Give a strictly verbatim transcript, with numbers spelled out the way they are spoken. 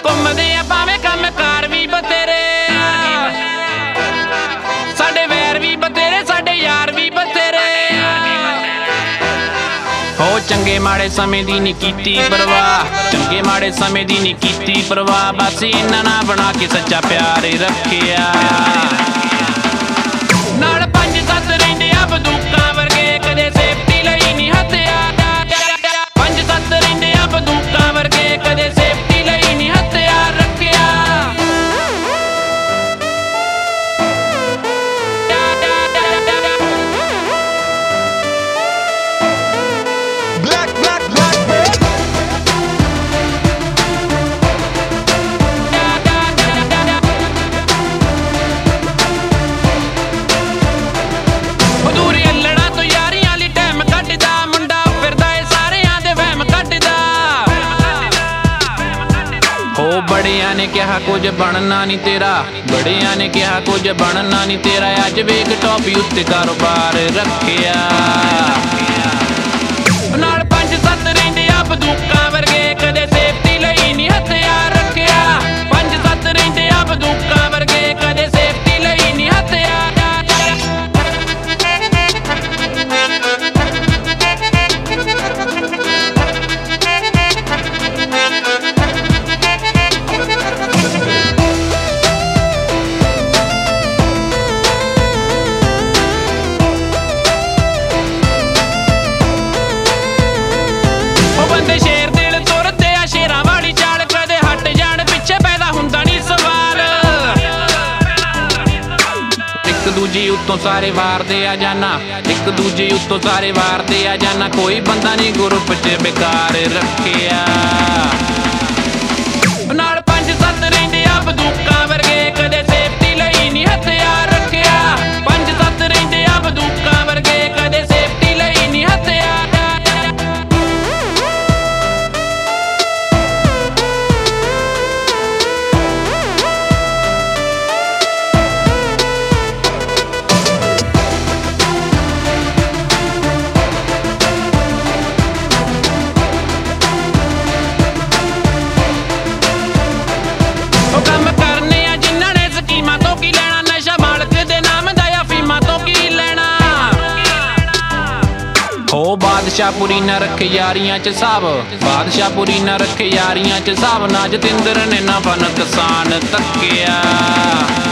ਘੁੰਮਦੇ ਆ ਭਾਵੇਂ ਕੰਮ ਕਾਰ ਵੀ ਬਥੇਰੇ, ਸਾਡੇ ਵੈਰ ਵੀ ਬਥੇਰੇ, ਸਾਡੇ ਯਾਰ ਵੀ ਬਥੇਰੇ। ਹੋ ਚੰਗੇ ਮਾੜੇ ਸਮੇਂ ਦੀ ਨੀ ਕੀਤੀ ਪਰਵਾਹ, ਚੰਗੇ ਮਾੜੇ ਸਮੇਂ ਦੀ ਨੀ ਕੀਤੀ ਪਰਵਾਹ, ਬਸ ਇਹਨਾਂ ਨਾਲ ਬਣਾ ਕੇ ਸੱਚਾ ਪਿਆਰ ਰੱਖਿਆ। ਨਾਲ ਪੰਜ ਸੱਤ ਰਹਿੰਦੇ ਆ ਬੰਦੂਕਾਂ ਵਰਗੇ, ਕਦੇ ਸੇਫਟੀ ਲਈ ਨੀ ਹੱਥਿਆਰ। ਪੰਜ ਸੱਤ ਰਹਿੰਦੇ ਆ ਬੰਦੂਕਾਂ ਵਰਗੇ, ਕਦੇ ਸੇਫਟੀ ਲਈ ਨੀ ਹੱਥਿਆਰ ਰੱਖਿਆ। ਹੋ ਬੜਿਆਂ ਨੇ ਕਿਹਾ ਕੁਝ ਬਣਨਾ ਨੀ ਤੇਰਾ, ਬੜਿਆਂ ਨੇ ਕਿਹਾ ਕੁਝ ਬਣਨਾ ਨੀ ਤੇਰਾ, ਅੱਜ ਵੇਖ ਟੌਪੀ ਉੱਤੇ ਕਾਰੋਬਾਰ ਰੱਖਿਆ। ਨਾਲ ਪੰਜ ਸੱਤ ਰਹਿੰਦੇ ਆ ਬੰਦੂਕਾਂ ਵਰਗੇ, ਕਦੇ ਸੇਫਟੀ ਲਈ ਨੀ ਹਥਿਆਰ ਰੱਖਿਆ। ਪੰਜ ਸੱਤ ਰਹਿੰਦੇ ਆ ਬੰਦੂਕਾਂ ਵਰਗੇ, ਕਦੇ ਸੇਫਟੀ ਲਈ ਨੀ ਹਥਿਆਰ। ਬੰਦੇ ਸ਼ੇਰ ਦਿਲ ਤੁਰਦੇ ਆ ਸ਼ੇਰਾਂ ਵਾਲੀ ਚਾਲ, ਕਦੇ ਹਟ ਜਾਣ ਪਿੱਛੇ ਪੈਦਾ ਹੁੰਦਾ ਨੀ ਸਵਾਲ। ਇੱਕ ਦੂਜੀ ਉੱਤੋਂ ਸਾਰੇ ਵਾਰਦੇ ਆ ਜਾਨਾ, ਇੱਕ ਦੂਜੀ ਉੱਤੋਂ ਸਾਰੇ ਵਾਰਦੇ ਆ ਜਾਨਾ, ਕੋਈ ਬੰਦਾ ਨੀ ਗਰੁੱਪ ਚ ਬੇਕਾਰ ਰੱਖਿਆ। ਨਾਲ ਪੰਜ ਸੱਤ ਰਹਿੰਦੇ ਆ ਬੰਦੂਕਾਂ ਵਰਗੇ, ਕਦੇ ਸੇਫਟੀ ਲਈ ਨੀ ਹਥਿਆਰ ਰੱਖਿਆ। ਪੰਜ ਸੱਤ ਰਹਿੰਦੇ ਆ ਬੰਦੂਕਾਂ ਵਰਗੇ, ਕਦੇ ਸੇਫਟੀ ਲਈ ਨੀ ਹਥਿਆਰ। ਕੰਮ ਕਰਨੇ ਆ ਜਿਨ੍ਹਾਂ ਨੇ ਸਕੀਮਾਂ ਤੋਂ ਕੀ ਲੈਣਾ, ਨਸ਼ਾ ਮਾਲਕ ਦੇ ਨਾਮ ਦਾ ਆ ਫੀਮਾਂ ਤੋਂ ਕੀ ਲੈਣਾ। ਹੋ ਬਾਦਸ਼ਾਹ ਪੂਰੀ ਨਾ ਰੱਖੇ ਯਾਰੀਆਂ ਚ ਸਾਬ, ਬਾਦਸ਼ਾਹ ਪੂਰੀ ਨਾ ਰੱਖੇ ਯਾਰੀਆਂ ਚ ਸਾਬ, ਨਾ ਜਤਿੰਦਰ ਨੇ ਨਾ ਫਨ ਕਿਸਾਨ ਤੱਕਿਆ।